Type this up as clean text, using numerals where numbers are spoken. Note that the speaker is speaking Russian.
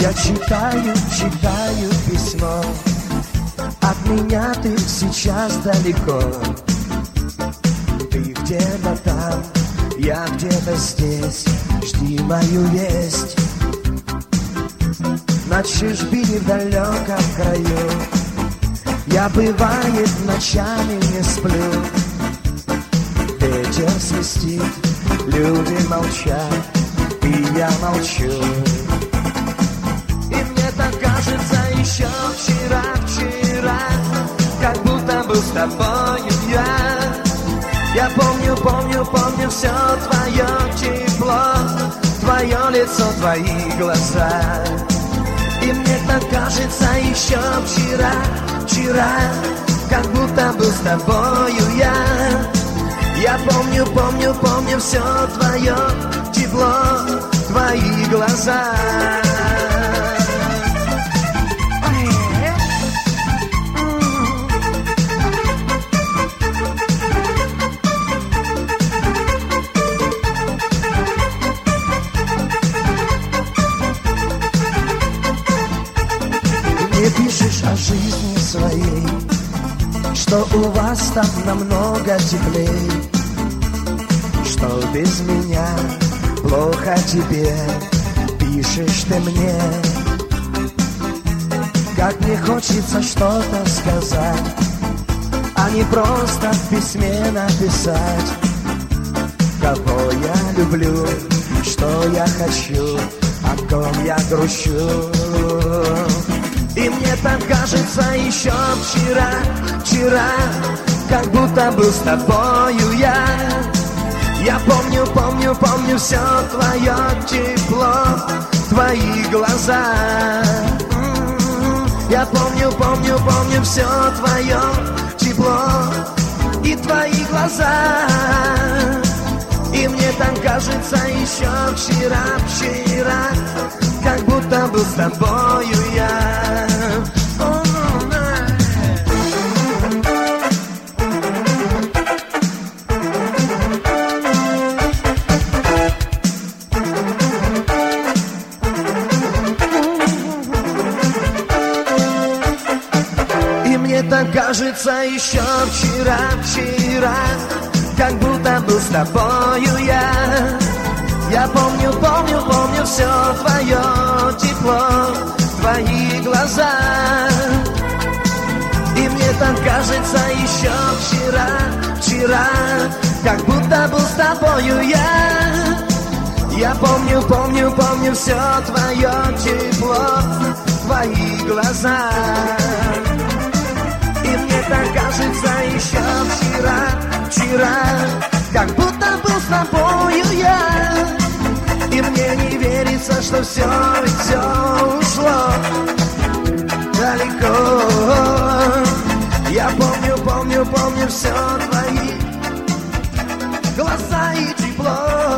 Я читаю письмо. От меня ты сейчас далеко. Ты где-то там, я где-то здесь. Жди мою весть. На чужбине в далеком краю я, бывает, ночами не сплю. Ветер свистит, люди молчат, и я молчу. И мне так кажется, еще вчера, как будто был с тобою я. Я помню все твое тепло, твое лицо, твои глаза. И мне так кажется, еще вчера, как будто был с тобою я. Я помню все твое тепло, твои глаза. Ты пишешь о жизни своей, что у вас там намного теплей, что без меня плохо тебе, пишешь ты мне. Как мне хочется что-то сказать, а не просто в письме написать. Кого я люблю, что я хочу, о ком я грущу. И мне так кажется, еще вчера, как будто был с тобою я. Я помню все твое тепло, твои глаза. Я помню все твое тепло и твои глаза. И мне так кажется, еще вчера, как будто был с тобою я. И мне так кажется, еще вчера, как будто был с тобою я. Я помню все твое тепло, твои глаза. И мне так кажется, еще вчера, как будто был с тобою я. Я помню все твое тепло, твои глаза. И мне так кажется, еще вчера, как будто был с тобою я. И мне не верится, что все ушло далеко. Я помню все твои глаза и тепло.